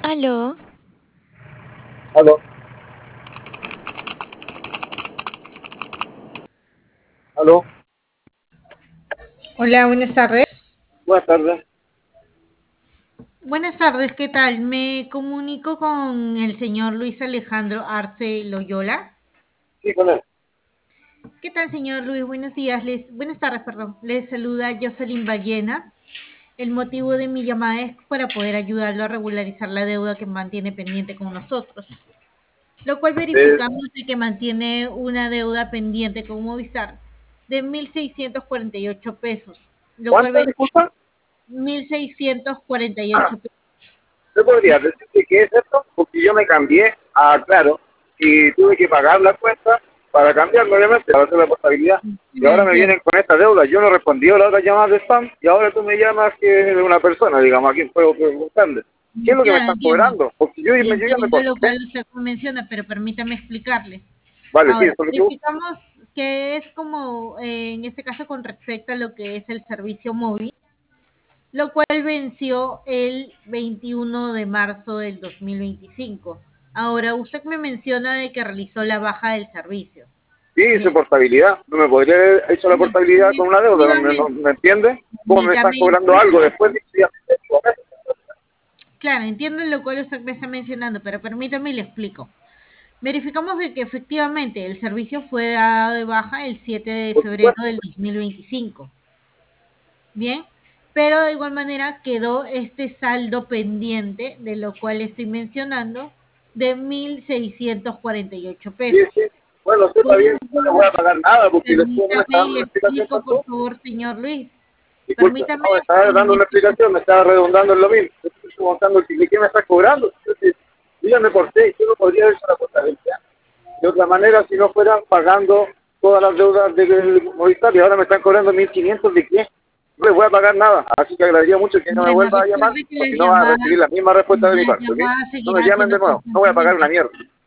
Aló, Aló, aló, Hola, buenas tardes. buenas tardes. Buenas tardes, ¿qué tal? Me comunico con el señor Luis Alejandro Arce Loyola. Sí, con él. ¿Qué tal, señor Luis? Buenos días, buenas tardes, perdón. Les saluda Jocelyn Ballena. El motivo de mi llamada es para poder ayudarlo a regularizar la deuda que mantiene pendiente con nosotros, lo cual Eh, verificamos de que mantiene una deuda pendiente con Movistar de 1.648 pesos, lo cual ¿Cuántas, disculpa? 1.648 pesos. ¿Te podría decir qué es esto? Porque yo me cambié a Claro y tuve que pagar la cuenta para cambiarlo, obviamente, para hacer la portabilidad. Y Ya ahora me entiendo. vienen con esta deuda. Yo no respondí a la otra llamada de spam y ahora tú me llamas que de una persona, digamos, a quien puedo preguntarle. ¿Qué es lo que me Claro, están entiendo. cobrando? Porque yo ya me Entiendo lo corté. cual usted menciona, pero permítame explicarle. Vale, sí, Ahora, eso es lo que busco. verificamos que es como, en este caso, con respecto a lo que es el servicio móvil, lo cual venció el 21 de marzo del 2025. Ahora, usted me menciona de que realizó la baja del servicio. Sí, hice Bien. portabilidad. No me podría haber hecho la Bien, portabilidad con una deuda, ¿no efectivamente, me entiendes? ¿Cómo me están permítame cobrando algo explicar. después de que ya me equivoqué? Claro, entiendo lo cual usted me está mencionando, pero permítame y le explico. Verificamos de que efectivamente el servicio fue dado de baja el 7 de Por febrero supuesto. del 2025. Bien, pero de igual manera quedó este saldo pendiente, de lo cual estoy mencionando, de 1.648 Sí, sí. pesos. Bueno, usted está Por bien, no le voy a ello, pagar nada porque después no me está permítame y dando le una explicación explico, por tampoco. favor, señor Luis. Disculpe, Permítame no, me está dando en una este caso. explicación, me está redundando en lo mismo. Yo estoy preguntando ¿de qué me está cobrando? Yo ya me corté, yo no podría haber hecho la portabilidad. De otra manera, si no fueran pagando todas las deudas del Movistar y ahora me están cobrando 1.500 ¿de qué? No les voy a pagar nada, así que agradecería mucho que no me Bueno, vuelva a llamar, recuerde que o si no va a recibir la misma respuesta de mi las parte, ¿ok? llamadas No me seguirán llamen siendo de nuevo, no voy a pagar una constantemente. mierda.